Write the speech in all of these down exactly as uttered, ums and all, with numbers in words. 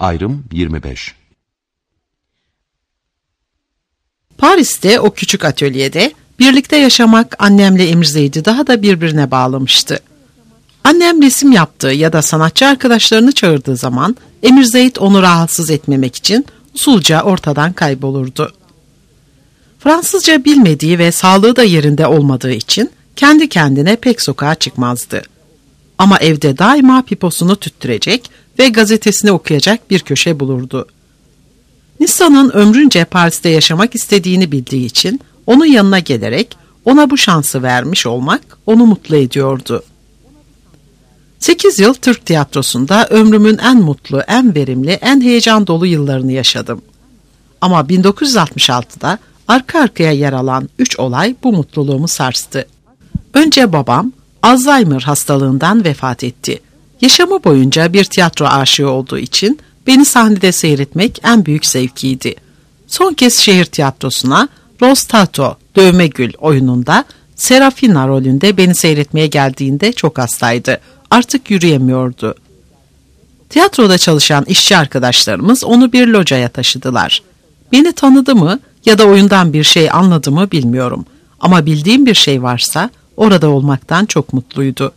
Ayrım yirmi beş. Paris'te o küçük atölyede birlikte yaşamak annemle Emirzeyd'i daha da birbirine bağlamıştı. Annem resim yaptığı ya da sanatçı arkadaşlarını çağırdığı zaman Emirzeyd onu rahatsız etmemek için usulca ortadan kaybolurdu. Fransızca bilmediği ve sağlığı da yerinde olmadığı için kendi kendine pek sokağa çıkmazdı. Ama evde daima piposunu tüttürecek ve gazetesini okuyacak bir köşe bulurdu. Nisa'nın ömrünce Paris'te yaşamak istediğini bildiği için onun yanına gelerek ona bu şansı vermiş olmak onu mutlu ediyordu. Sekiz yıl Türk tiyatrosunda ömrümün en mutlu, en verimli, en heyecan dolu yıllarını yaşadım. Ama bin dokuz yüz altmış altıda arka arkaya yer alan üç olay bu mutluluğumu sarstı. Önce babam Alzheimer hastalığından vefat etti. Yaşamı boyunca bir tiyatro aşığı olduğu için beni sahnede seyretmek en büyük zevkiydi. Son kez şehir tiyatrosuna Rostato, Dövme Gül oyununda Serafina rolünde beni seyretmeye geldiğinde çok hastaydı. Artık yürüyemiyordu. Tiyatroda çalışan işçi arkadaşlarımız onu bir locaya taşıdılar. Beni tanıdı mı ya da oyundan bir şey anladı mı bilmiyorum. Ama bildiğim bir şey varsa orada olmaktan çok mutluydu.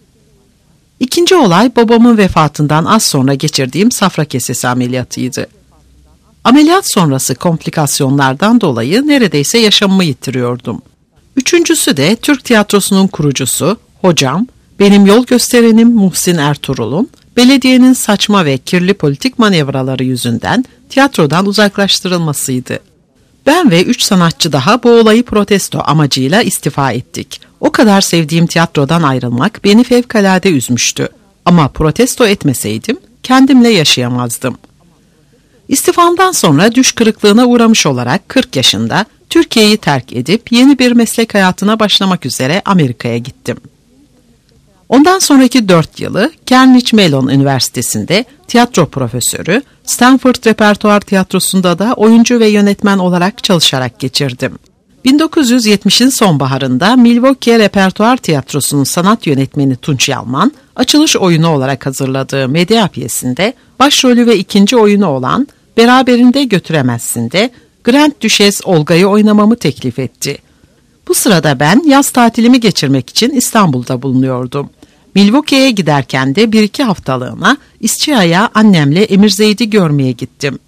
İkinci olay babamın vefatından az sonra geçirdiğim safra kesesi ameliyatıydı. Ameliyat sonrası komplikasyonlardan dolayı neredeyse yaşamımı yitiriyordum. Üçüncüsü de Türk tiyatrosunun kurucusu, hocam, benim yol gösterenim Muhsin Ertuğrul'un belediyenin saçma ve kirli politik manevraları yüzünden tiyatrodan uzaklaştırılmasıydı. Ben ve üç sanatçı daha bu olayı protesto amacıyla istifa ettik. O kadar sevdiğim tiyatrodan ayrılmak beni fevkalade üzmüştü. Ama protesto etmeseydim kendimle yaşayamazdım. İstifamdan sonra düş kırıklığına uğramış olarak kırk yaşında Türkiye'yi terk edip yeni bir meslek hayatına başlamak üzere Amerika'ya gittim. Ondan sonraki dört yılı Carnegie Mellon Üniversitesi'nde tiyatro profesörü, Stanford Repertuar Tiyatrosu'nda da oyuncu ve yönetmen olarak çalışarak geçirdim. bin dokuz yüz yetmişin sonbaharında Milwaukee Repertuar Tiyatrosu'nun sanat yönetmeni Tunç Yalman, açılış oyunu olarak hazırladığı Medea piyesinde başrolü ve ikinci oyunu olan Beraberinde Götüremezsin'de Grand Düşes Olga'yı oynamamı teklif etti. Bu sırada ben yaz tatilimi geçirmek için İstanbul'da bulunuyordum. Milwaukee'ye giderken de bir iki haftalığına İsçia'ya annemle Emirzeyd'i görmeye gittim.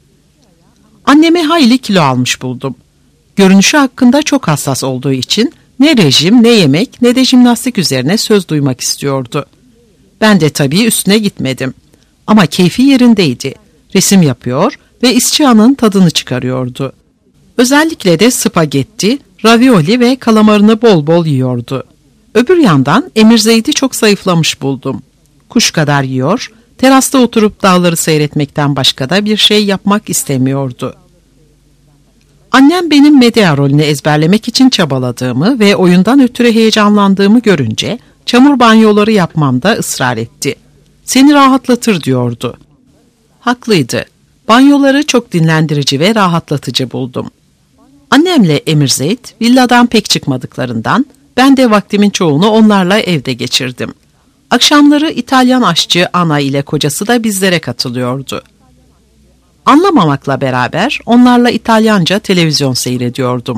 Annemi hayli kilo almış buldum. Görünüşü hakkında çok hassas olduğu için ne rejim, ne yemek, ne de jimnastik üzerine söz duymak istiyordu. Ben de tabii üstüne gitmedim. Ama keyfi yerindeydi. Resim yapıyor ve İsçia'nın tadını çıkarıyordu. Özellikle de spagetti, ravioli ve kalamarını bol bol yiyordu. Öbür yandan Emirzeyd'i çok zayıflamış buldum. Kuş kadar yiyor, terasta oturup dağları seyretmekten başka da bir şey yapmak istemiyordu. Annem benim Medea rolünü ezberlemek için çabaladığımı ve oyundan ötürü heyecanlandığımı görünce çamur banyoları yapmamda ısrar etti. Seni rahatlatır diyordu. Haklıydı. Banyoları çok dinlendirici ve rahatlatıcı buldum. Annemle Emirzeyd villadan pek çıkmadıklarından ben de vaktimin çoğunu onlarla evde geçirdim. Akşamları İtalyan aşçı Ana ile kocası da bizlere katılıyordu. Anlamamakla beraber onlarla İtalyanca televizyon seyrediyordum.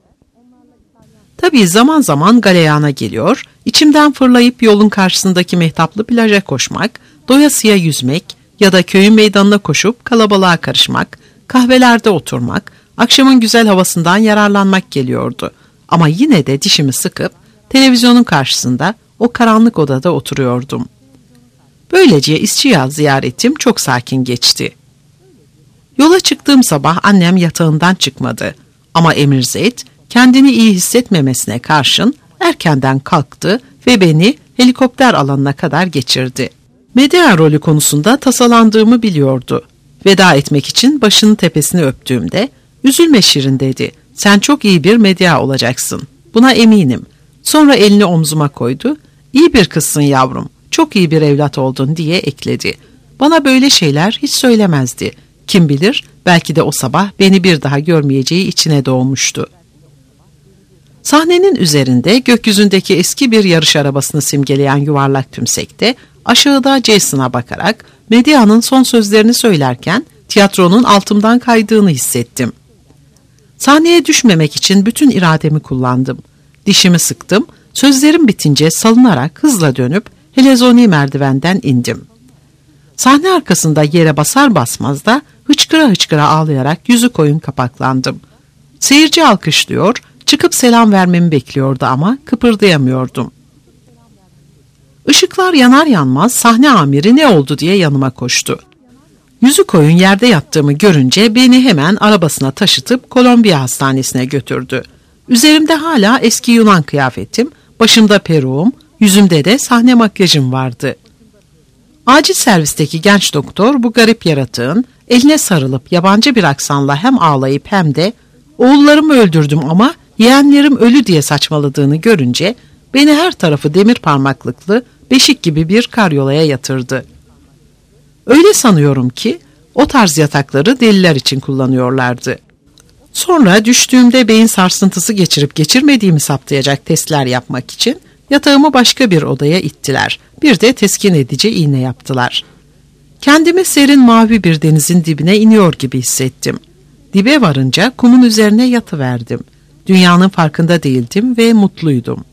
Tabii zaman zaman galeyana geliyor, içimden fırlayıp yolun karşısındaki mehtaplı plaja koşmak, doyasıya yüzmek ya da köyün meydanına koşup kalabalığa karışmak, kahvelerde oturmak, akşamın güzel havasından yararlanmak geliyordu. Ama yine de dişimi sıkıp televizyonun karşısında o karanlık odada oturuyordum. Böylece İsçiya ziyaretim çok sakin geçti. Yola çıktığım sabah annem yatağından çıkmadı. Ama Emirzeyd kendini iyi hissetmemesine karşın erkenden kalktı ve beni helikopter alanına kadar geçirdi. Medea rolü konusunda tasalandığımı biliyordu. Veda etmek için başının tepesini öptüğümde, "Üzülme Şirin," dedi. "Sen çok iyi bir Medea olacaksın. Buna eminim." Sonra elini omzuma koydu. "İyi bir kızsın yavrum, çok iyi bir evlat oldun," diye ekledi. Bana böyle şeyler hiç söylemezdi. Kim bilir, belki de o sabah beni bir daha görmeyeceği içine doğmuştu. Sahnenin üzerinde gökyüzündeki eski bir yarış arabasını simgeleyen yuvarlak tümsekte aşağıda Jason'a bakarak Medea'nın son sözlerini söylerken tiyatronun altımdan kaydığını hissettim. Sahneye düşmemek için bütün irademi kullandım. Dişimi sıktım, sözlerim bitince salınarak hızla dönüp helezoni merdivenden indim. Sahne arkasında yere basar basmaz da hıçkıra hıçkıra ağlayarak yüzü koyun kapaklandım. Seyirci alkışlıyor, çıkıp selam vermemi bekliyordu ama kıpırdayamıyordum. Işıklar yanar yanmaz sahne amiri ne oldu diye yanıma koştu. Yüzü koyun yerde yattığımı görünce beni hemen arabasına taşıtıp Kolombiya Hastanesi'ne götürdü. Üzerimde hala eski Yunan kıyafetim, başımda peruğum, yüzümde de sahne makyajım vardı. Acil servisteki genç doktor bu garip yaratığın eline sarılıp yabancı bir aksanla hem ağlayıp hem de "Oğullarımı öldürdüm ama yeğenlerim ölü" diye saçmaladığını görünce beni her tarafı demir parmaklıklı beşik gibi bir karyolaya yatırdı. Öyle sanıyorum ki o tarz yatakları deliler için kullanıyorlardı. Sonra düştüğümde beyin sarsıntısı geçirip geçirmediğimi saptayacak testler yapmak için yatağımı başka bir odaya ittiler. Bir de teskin edici iğne yaptılar. Kendimi serin mavi bir denizin dibine iniyor gibi hissettim. Dibe varınca kumun üzerine yatıverdim. Dünyanın farkında değildim ve mutluydum.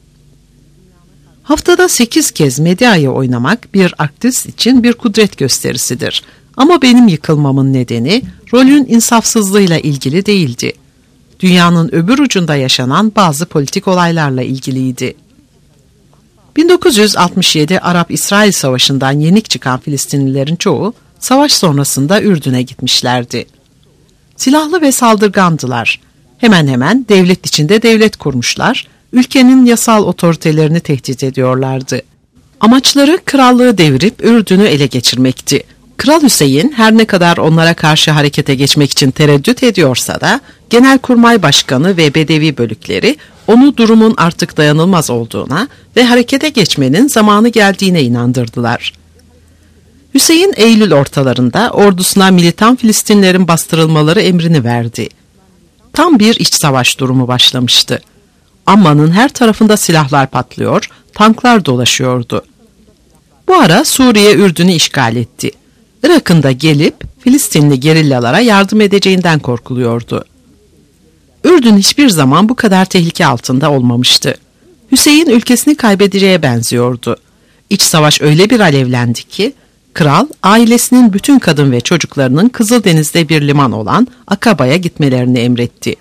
Haftada sekiz kez Medea'yı oynamak bir artist için bir kudret gösterisidir. Ama benim yıkılmamın nedeni rolün insafsızlığıyla ilgili değildi. Dünyanın öbür ucunda yaşanan bazı politik olaylarla ilgiliydi. bin dokuz yüz altmış yedi Arap-İsrail Savaşı'ndan yenik çıkan Filistinlilerin çoğu savaş sonrasında Ürdün'e gitmişlerdi. Silahlı ve saldırgandılar. Hemen hemen devlet içinde devlet kurmuşlar, ülkenin yasal otoritelerini tehdit ediyorlardı. Amaçları krallığı devirip Ürdün'ü ele geçirmekti. Kral Hüseyin her ne kadar onlara karşı harekete geçmek için tereddüt ediyorsa da Genelkurmay Başkanı ve Bedevi bölükleri onu durumun artık dayanılmaz olduğuna ve harekete geçmenin zamanı geldiğine inandırdılar. Hüseyin Eylül ortalarında ordusuna militan Filistinlerin bastırılmaları emrini verdi. Tam bir iç savaş durumu başlamıştı. Amman'ın her tarafında silahlar patlıyor, tanklar dolaşıyordu. Bu ara Suriye Ürdün'ü işgal etti. Irak'ın da gelip Filistinli gerillalara yardım edeceğinden korkuluyordu. Ürdün hiçbir zaman bu kadar tehlike altında olmamıştı. Hüseyin ülkesini kaybedeceğe benziyordu. İç savaş öyle bir alevlendi ki, kral ailesinin bütün kadın ve çocuklarının Kızıldeniz'de bir liman olan Akaba'ya gitmelerini emretti.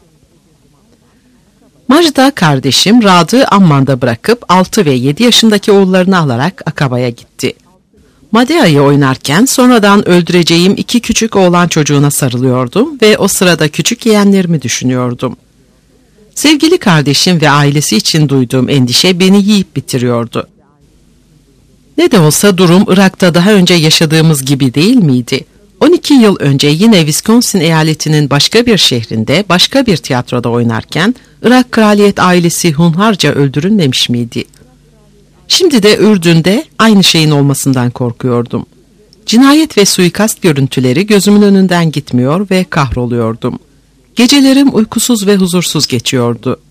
Majda kardeşim Rad'ı Amman'da bırakıp altı ve yedi yaşındaki oğullarını alarak Akaba'ya gitti. Medea'yı oynarken sonradan öldüreceğim iki küçük oğlan çocuğuna sarılıyordum ve o sırada küçük yeğenlerimi düşünüyordum. Sevgili kardeşim ve ailesi için duyduğum endişe beni yiyip bitiriyordu. Ne de olsa durum Irak'ta daha önce yaşadığımız gibi değil miydi? on iki yıl önce yine Wisconsin eyaletinin başka bir şehrinde başka bir tiyatroda oynarken Irak kraliyet ailesi hunharca öldürülmemiş miydi? Şimdi de Ürdün'de aynı şeyin olmasından korkuyordum. Cinayet ve suikast görüntüleri gözümün önünden gitmiyor ve kahroluyordum. Gecelerim uykusuz ve huzursuz geçiyordu.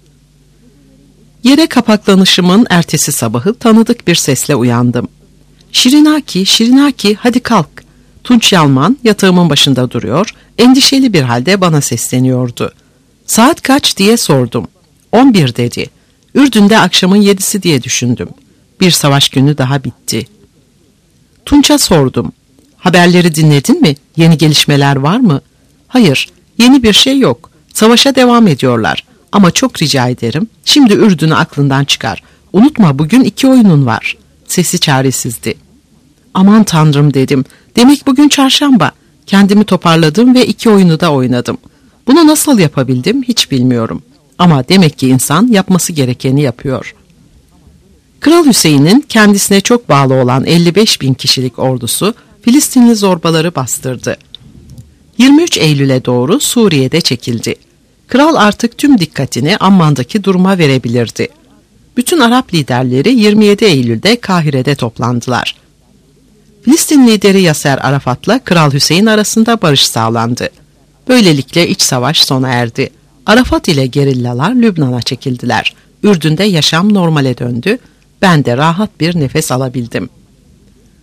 Yere kapaklanışımın ertesi sabahı tanıdık bir sesle uyandım. "Şirinaki, Şirinaki, hadi kalk." Tunç Yalman yatağımın başında duruyor, endişeli bir halde bana sesleniyordu. "Saat kaç?" diye sordum. on bir dedi. Ürdün'de akşamın yedisi diye düşündüm. Bir savaş günü daha bitti. Tunç'a sordum. "Haberleri dinledin mi? Yeni gelişmeler var mı?" "Hayır, yeni bir şey yok. Savaşa devam ediyorlar. Ama çok rica ederim, şimdi Ürdün'ü aklından çıkar. Unutma, bugün iki oyunun var." Sesi çaresizdi. "Aman tanrım," dedim. "Demek bugün çarşamba." Kendimi toparladım ve iki oyunu da oynadım. Bunu nasıl yapabildim hiç bilmiyorum. Ama demek ki insan yapması gerekeni yapıyor. Kral Hüseyin'in kendisine çok bağlı olan elli beş bin kişilik ordusu Filistinli zorbaları bastırdı. yirmi üç Eylül'e doğru Suriye'de çekildi. Kral artık tüm dikkatini Amman'daki duruma verebilirdi. Bütün Arap liderleri yirmi yedi Eylül'de Kahire'de toplandılar. Filistin lideri Yaser Arafat'la Kral Hüseyin arasında barış sağlandı. Böylelikle iç savaş sona erdi. Arafat ile gerillalar Lübnan'a çekildiler. Ürdün'de yaşam normale döndü. Ben de rahat bir nefes alabildim.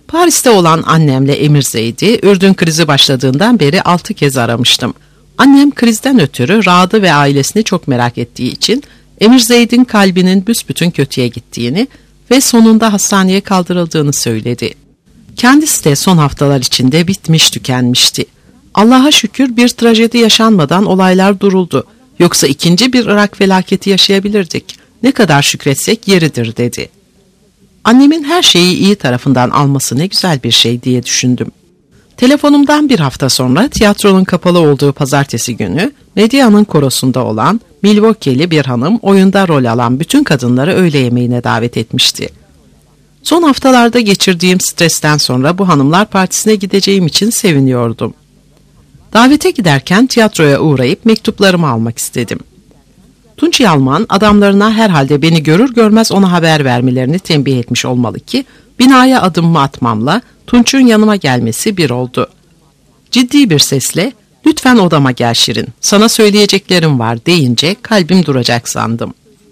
Paris'te olan annemle Emir Zeyd'i Ürdün krizi başladığından beri altı kez aramıştım. Annem krizden ötürü Raad'ı ve ailesini çok merak ettiği için Emir Zeyd'in kalbinin büsbütün kötüye gittiğini ve sonunda hastaneye kaldırıldığını söyledi. Kendisi de son haftalar içinde bitmiş tükenmişti. Allah'a şükür bir trajedi yaşanmadan olaylar duruldu. Yoksa ikinci bir Irak felaketi yaşayabilirdik. Ne kadar şükretsek yeridir dedi. Annemin her şeyi iyi tarafından alması ne güzel bir şey diye düşündüm. Telefonumdan bir hafta sonra tiyatronun kapalı olduğu pazartesi günü Medya'nın korosunda olan Milwaukee'li bir hanım oyunda rol alan bütün kadınları öğle yemeğine davet etmişti. Son haftalarda geçirdiğim stresten sonra bu hanımlar partisine gideceğim için seviniyordum. Davete giderken tiyatroya uğrayıp mektuplarımı almak istedim. Tunç Yalman adamlarına herhalde beni görür görmez ona haber vermelerini tembih etmiş olmalı ki binaya adımımı atmamla Tunç'un yanıma gelmesi bir oldu. Ciddi bir sesle "Lütfen odama gel Şirin, sana söyleyeceklerim var" deyince kalbim duracak sandım.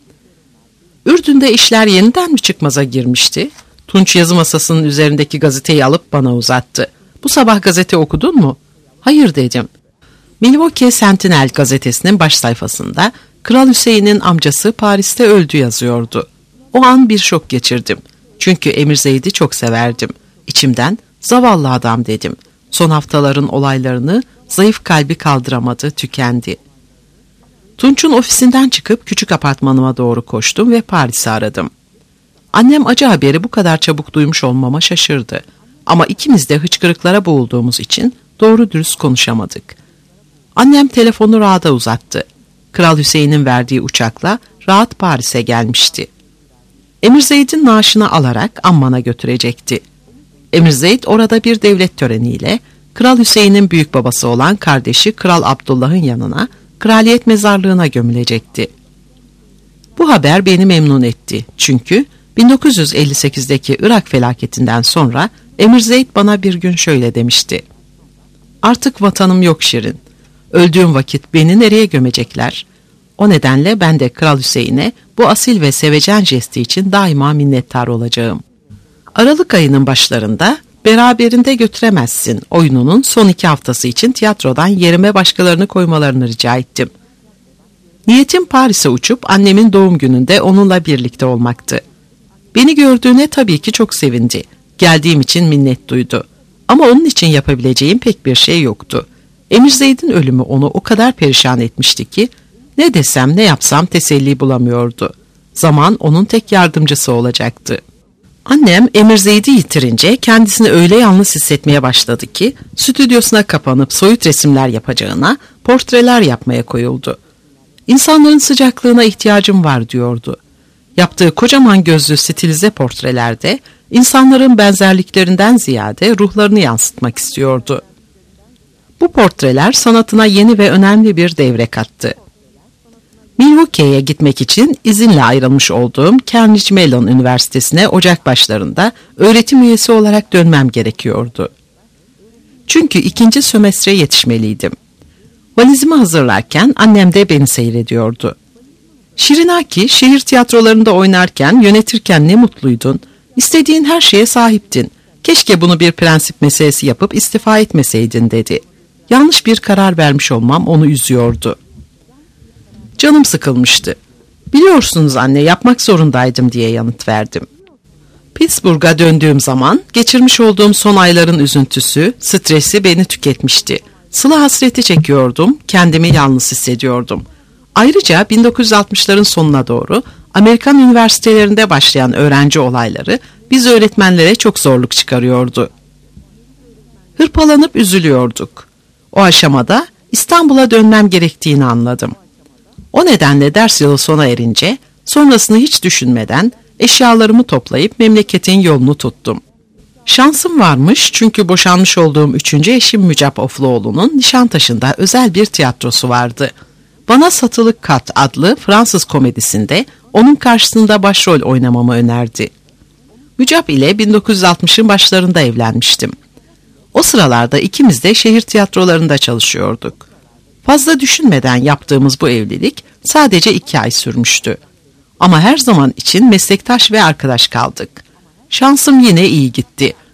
Ürdün'de işler yeniden mi çıkmaza girmişti? Tunç yazı masasının üzerindeki gazeteyi alıp bana uzattı. "Bu sabah gazete okudun mu?" "Hayır" dedim. Milwaukee Sentinel gazetesinin baş sayfasında Kral Hüseyin'in amcası Paris'te öldü yazıyordu. O an bir şok geçirdim. Çünkü Emir Zeyd'i çok severdim. İçimden "Zavallı adam" dedim. Son haftaların olaylarını zayıf kalbi kaldıramadı, tükendi. Tunç'un ofisinden çıkıp küçük apartmanıma doğru koştum ve Paris'i aradım. Annem acı haberi bu kadar çabuk duymuş olmama şaşırdı. Ama ikimiz de hıçkırıklara boğulduğumuz için doğru dürüst konuşamadık. Annem telefonu Raad'a uzattı. Kral Hüseyin'in verdiği uçakla Raad Paris'e gelmişti. Emir Zeyd'in naaşını alarak Amman'a götürecekti. Emir Zeyd orada bir devlet töreniyle Kral Hüseyin'in büyük babası olan kardeşi Kral Abdullah'ın yanına, kraliyet mezarlığına gömülecekti. Bu haber beni memnun etti. Çünkü bin dokuz yüz elli sekizdeki Irak felaketinden sonra Emir Zeyd bana bir gün şöyle demişti: "Artık vatanım yok Şirin. Öldüğüm vakit beni nereye gömecekler? O nedenle ben de Kral Hüseyin'e bu asil ve sevecen jesti için daima minnettar olacağım." Aralık ayının başlarında "Beraberinde götüremezsin" oyununun son iki haftası için tiyatrodan yerime başkalarını koymalarını rica ettim. Niyetim Paris'e uçup annemin doğum gününde onunla birlikte olmaktı. Beni gördüğüne tabii ki çok sevindi. Geldiğim için minnet duydu. Ama onun için yapabileceğim pek bir şey yoktu. Emir Zeyd'in ölümü onu o kadar perişan etmişti ki ne desem ne yapsam teselli bulamıyordu. Zaman onun tek yardımcısı olacaktı. Annem Emir Zeyd'i yitirince kendisini öyle yalnız hissetmeye başladı ki stüdyosuna kapanıp soyut resimler yapacağına portreler yapmaya koyuldu. "İnsanların sıcaklığına ihtiyacım var" diyordu. Yaptığı kocaman gözlü stilize portrelerde insanların benzerliklerinden ziyade ruhlarını yansıtmak istiyordu. Bu portreler sanatına yeni ve önemli bir devre kattı. Milwaukee'ye gitmek için izinle ayrılmış olduğum Carnegie Mellon Üniversitesi'ne Ocak başlarında öğretim üyesi olarak dönmem gerekiyordu. Çünkü ikinci sömestre yetişmeliydim. Valizimi hazırlarken annem de beni seyrediyordu. "Şirinaki, şehir tiyatrolarında oynarken, yönetirken ne mutluydun. İstediğin her şeye sahiptin. Keşke bunu bir prensip meselesi yapıp istifa etmeseydin" dedi. Yanlış bir karar vermiş olmam onu üzüyordu. Canım sıkılmıştı. "Biliyorsunuz anne, yapmak zorundaydım" diye yanıt verdim. Pittsburgh'a döndüğüm zaman geçirmiş olduğum son ayların üzüntüsü, stresi beni tüketmişti. Sıla hasreti çekiyordum, kendimi yalnız hissediyordum. Ayrıca bin dokuz yüz altmışların sonuna doğru Amerikan üniversitelerinde başlayan öğrenci olayları biz öğretmenlere çok zorluk çıkarıyordu. Hırpalanıp üzülüyorduk. O aşamada İstanbul'a dönmem gerektiğini anladım. O nedenle ders yılı sona erince sonrasını hiç düşünmeden eşyalarımı toplayıp memleketin yolunu tuttum. Şansım varmış çünkü boşanmış olduğum üçüncü eşim Mücap Ofluoğlu'nun Nişantaşı'nda özel bir tiyatrosu vardı. Bana Satılık Kat adlı Fransız komedisinde onun karşısında başrol oynamamı önerdi. Mücap ile bin dokuz yüz altmışın başlarında evlenmiştim. O sıralarda ikimiz de şehir tiyatrolarında çalışıyorduk. Fazla düşünmeden yaptığımız bu evlilik sadece iki ay sürmüştü. Ama her zaman için meslektaş ve arkadaş kaldık. Şansım yine iyi gitti.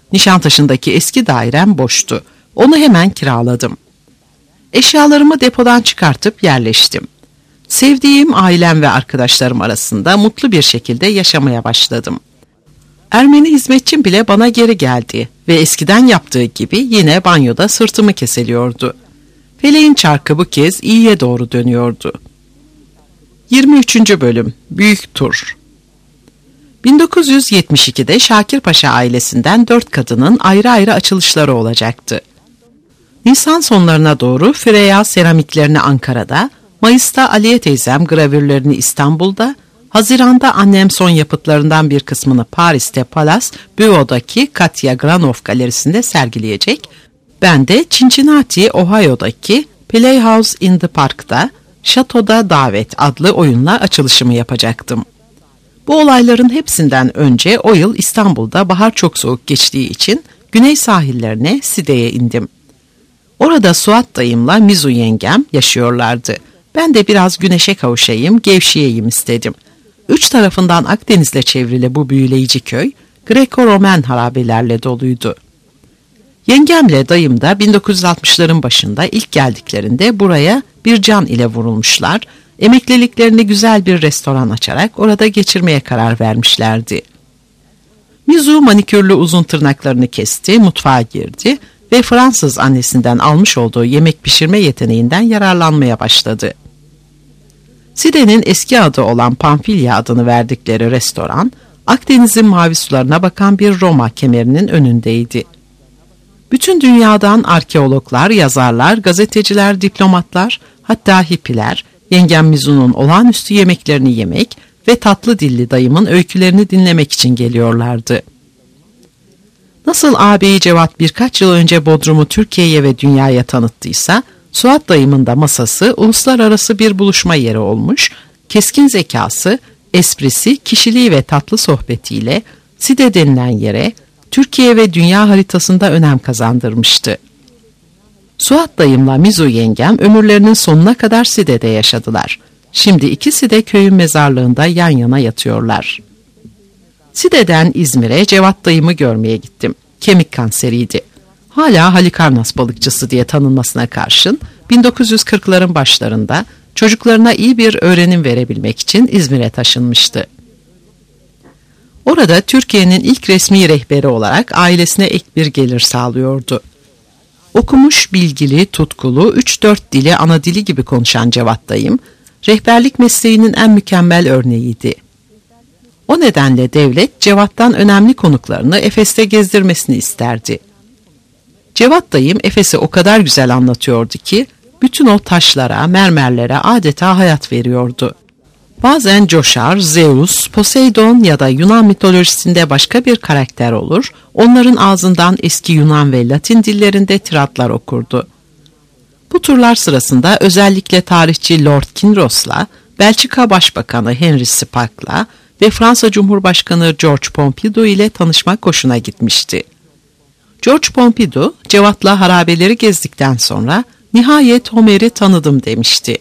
Nişantaşı'ndaki eski dairem boştu. Onu hemen kiraladım. Eşyalarımı depodan çıkartıp yerleştim. Sevdiğim ailem ve arkadaşlarım arasında mutlu bir şekilde yaşamaya başladım. Ermeni hizmetçim bile bana geri geldi ve eskiden yaptığı gibi yine banyoda sırtımı keseliyordu. Feleğin çarkı bu kez iyiye doğru dönüyordu. yirmi üçüncü Bölüm Büyük Tur. bin dokuz yüz yetmiş ikide Şakirpaşa ailesinden dört kadının ayrı ayrı açılışları olacaktı. Nisan sonlarına doğru Freya seramiklerini Ankara'da, Mayıs'ta Aliye teyzem gravürlerini İstanbul'da, Haziran'da annem son yapıtlarından bir kısmını Paris'te Palace Bueau'daki Katya Granov Galerisi'nde sergileyecek, ben de Cincinnati, Ohio'daki Playhouse in the Park'ta Şatoda Davet adlı oyunla açılışımı yapacaktım. Bu olayların hepsinden önce o yıl İstanbul'da bahar çok soğuk geçtiği için güney sahillerine Side'ye indim. Orada Suat dayımla Mizu yengem yaşıyorlardı. Ben de biraz güneşe kavuşayım, gevşeyeyim istedim. Üç tarafından Akdeniz'le çevrili bu büyüleyici köy, Greko-Romen harabelerle doluydu. Yengemle dayım da bin dokuz yüz altmışların başında ilk geldiklerinde buraya bir can ile vurulmuşlar, emekliliklerini güzel bir restoran açarak orada geçirmeye karar vermişlerdi. Mizu manikürlü uzun tırnaklarını kesti, mutfağa girdi ve Fransız annesinden almış olduğu yemek pişirme yeteneğinden yararlanmaya başladı. Side'nin eski adı olan Pamfilya adını verdikleri restoran, Akdeniz'in mavi sularına bakan bir Roma kemerinin önündeydi. Bütün dünyadan arkeologlar, yazarlar, gazeteciler, diplomatlar, hatta hippiler, yengem Mizu'nun olağanüstü yemeklerini yemek ve tatlı dilli dayımın öykülerini dinlemek için geliyorlardı. Nasıl ağabeyi Cevat birkaç yıl önce Bodrum'u Türkiye'ye ve dünyaya tanıttıysa, Suat dayımın da masası uluslararası bir buluşma yeri olmuş, keskin zekası, esprisi, kişiliği ve tatlı sohbetiyle Side denilen yere, Türkiye ve dünya haritasında önem kazandırmıştı. Suat dayımla Mizu yengem ömürlerinin sonuna kadar Side'de yaşadılar. Şimdi ikisi de köyün mezarlığında yan yana yatıyorlar. Side'den İzmir'e Cevat dayımı görmeye gittim. Kemik kanseriydi. Hala Halikarnas balıkçısı diye tanınmasına karşın bin dokuz yüz kırkların başlarında çocuklarına iyi bir öğrenim verebilmek için İzmir'e taşınmıştı. Orada Türkiye'nin ilk resmi rehberi olarak ailesine ek bir gelir sağlıyordu. Okumuş, bilgili, tutkulu, üç dört dili ana dili gibi konuşan Cevat dayım, rehberlik mesleğinin en mükemmel örneğiydi. O nedenle devlet Cevat'tan önemli konuklarını Efes'te gezdirmesini isterdi. Cevat dayım Efes'i o kadar güzel anlatıyordu ki, bütün o taşlara, mermerlere adeta hayat veriyordu. Bazen coşar, Zeus, Poseidon ya da Yunan mitolojisinde başka bir karakter olur, onların ağzından eski Yunan ve Latin dillerinde tiratlar okurdu. Bu turlar sırasında özellikle tarihçi Lord Kinross'la, Belçika Başbakanı Henry Spaak'la ve Fransa Cumhurbaşkanı George Pompidou ile tanışmak hoşuna gitmişti. George Pompidou, Cevat'la harabeleri gezdikten sonra nihayet Homer'i tanıdım demişti.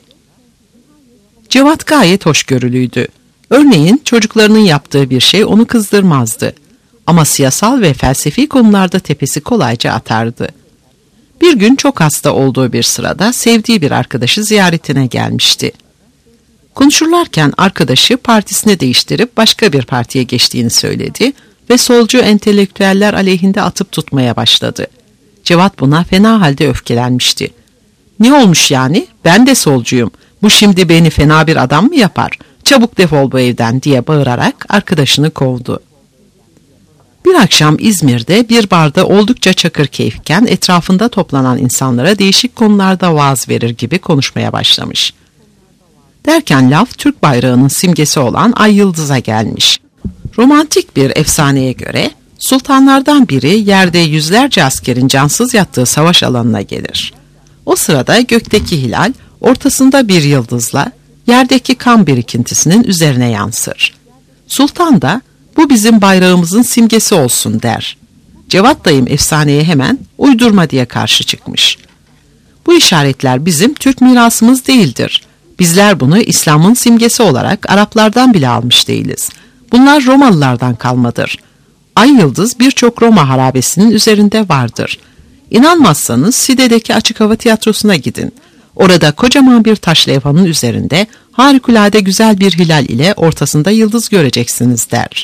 Cevat gayet hoşgörülüydü. Örneğin çocuklarının yaptığı bir şey onu kızdırmazdı. Ama siyasal ve felsefi konularda tepesi kolayca atardı. Bir gün çok hasta olduğu bir sırada sevdiği bir arkadaşı ziyaretine gelmişti. Konuşurlarken arkadaşı partisini değiştirip başka bir partiye geçtiğini söyledi ve solcu entelektüeller aleyhinde atıp tutmaya başladı. Cevat buna fena halde öfkelenmişti. "Ne olmuş yani? Ben de solcuyum. Bu şimdi beni fena bir adam mı yapar? Çabuk defol bu evden" diye bağırarak arkadaşını kovdu. Bir akşam İzmir'de bir barda oldukça çakır keyifken etrafında toplanan insanlara değişik konularda vaaz verir gibi konuşmaya başlamış. Derken laf Türk bayrağının simgesi olan ay yıldıza gelmiş. Romantik bir efsaneye göre sultanlardan biri yerde yüzlerce askerin cansız yattığı savaş alanına gelir. O sırada gökteki hilal ortasında bir yıldızla yerdeki kan birikintisinin üzerine yansır. Sultan da "Bu bizim bayrağımızın simgesi olsun" der. Cevat dayım efsaneye hemen "uydurma" diye karşı çıkmış. "Bu işaretler bizim Türk mirasımız değildir. Bizler bunu İslam'ın simgesi olarak Araplardan bile almış değiliz. Bunlar Romalılardan kalmadır. Ay yıldız birçok Roma harabesinin üzerinde vardır. İnanmazsanız Side'deki açık hava tiyatrosuna gidin. Orada kocaman bir taş levhanın üzerinde harikulade güzel bir hilal ile ortasında yıldız göreceksiniz der.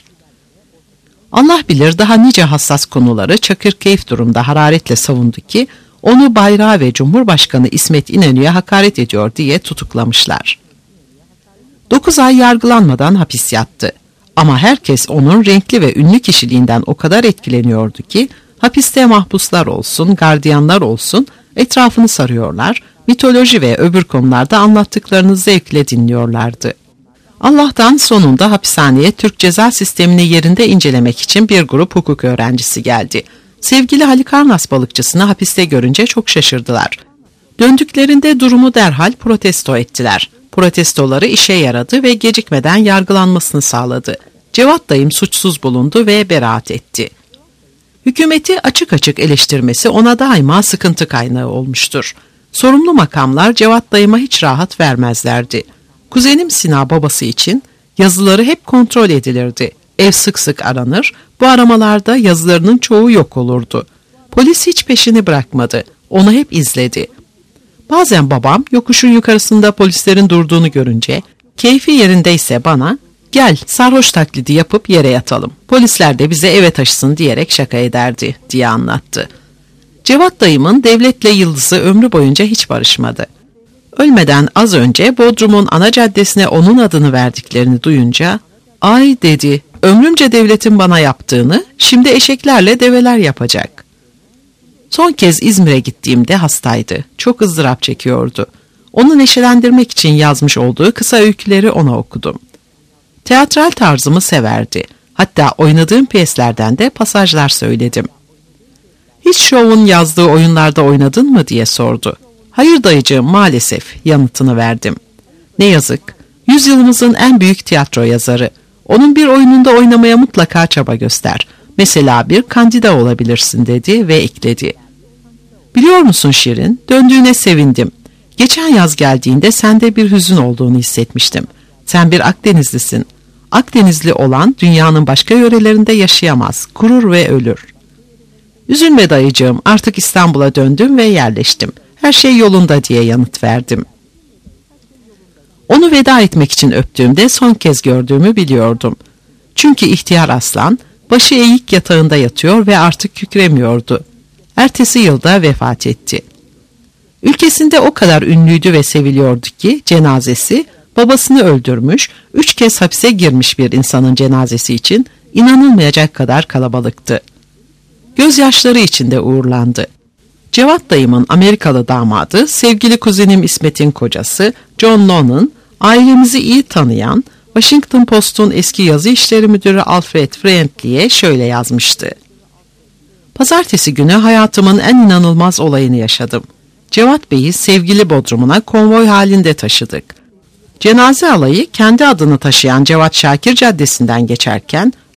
Allah bilir daha nice hassas konuları çakırkeyif durumda hararetle savundu ki onu bayrağı ve Cumhurbaşkanı İsmet İnönü'ye hakaret ediyor diye tutuklamışlar. Dokuz ay yargılanmadan hapis yattı. Ama herkes onun renkli ve ünlü kişiliğinden o kadar etkileniyordu ki hapiste mahpuslar olsun, gardiyanlar olsun etrafını sarıyorlar, mitoloji ve öbür konularda anlattıklarını zevkle dinliyorlardı. Allah'tan sonunda hapishaneye Türk ceza sistemini yerinde incelemek için bir grup hukuk öğrencisi geldi. Sevgili Halikarnas balıkçısını hapiste görünce çok şaşırdılar. Döndüklerinde durumu derhal protesto ettiler. Protestoları işe yaradı ve gecikmeden yargılanmasını sağladı. Cevat dayım suçsuz bulundu ve beraat etti. Hükümeti açık açık eleştirmesi ona daima sıkıntı kaynağı olmuştur. Sorumlu makamlar Cevat dayıma hiç rahat vermezlerdi. Kuzenim Sina babası için yazıları hep kontrol edilirdi. Ev sık sık aranır, bu aramalarda yazılarının çoğu yok olurdu. Polis hiç peşini bırakmadı, onu hep izledi. Bazen babam yokuşun yukarısında polislerin durduğunu görünce, keyfi yerindeyse bana, gel sarhoş taklidi yapıp yere yatalım, polisler de bize eve taşısın diyerek şaka ederdi diye anlattı. Cevat dayımın devletle yıldızı ömrü boyunca hiç barışmadı. Ölmeden az önce Bodrum'un ana caddesine onun adını verdiklerini duyunca, ay dedi, ömrümce devletin bana yaptığını şimdi eşeklerle develer yapacak. Son kez İzmir'e gittiğimde hastaydı, çok ızdırap çekiyordu. Onu neşelendirmek için yazmış olduğu kısa öyküleri ona okudum. Teatral tarzımı severdi, hatta oynadığım piyeslerden de pasajlar söyledim. Hiç Shaw'un yazdığı oyunlarda oynadın mı diye sordu. Hayır dayıcığım maalesef yanıtını verdim. Ne yazık, yüzyılımızın en büyük tiyatro yazarı. Onun bir oyununda oynamaya mutlaka çaba göster. Mesela bir kandida olabilirsin dedi ve ekledi. Biliyor musun Şirin, döndüğüne sevindim. Geçen yaz geldiğinde sende bir hüzün olduğunu hissetmiştim. Sen bir Akdenizlisin. Akdenizli olan dünyanın başka yörelerinde yaşayamaz, kurur ve ölür. Üzülme dayıcığım, artık İstanbul'a döndüm ve yerleştim. Her şey yolunda diye yanıt verdim. Onu veda etmek için öptüğümde son kez gördüğümü biliyordum. Çünkü ihtiyar aslan başı eğik yatağında yatıyor ve artık kükremiyordu. Ertesi yılda vefat etti. Ülkesinde o kadar ünlüydü ve seviliyordu ki cenazesi babasını öldürmüş, üç kez hapse girmiş bir insanın cenazesi için inanılmayacak kadar kalabalıktı. Gözyaşları içinde uğurlandı. Cevat dayımın Amerikalı damadı, sevgili kuzenim İsmet'in kocası John Nolan, ailemizi iyi tanıyan Washington Post'un eski yazı işleri müdürü Alfred Friendly'e şöyle yazmıştı. Pazartesi günü hayatımın en inanılmaz olayını yaşadım. Cevat Bey'i sevgili Bodrum'una konvoy halinde taşıdık. Cenaze alayı kendi adını taşıyan Cevat Şakir Caddesi'nden geçerken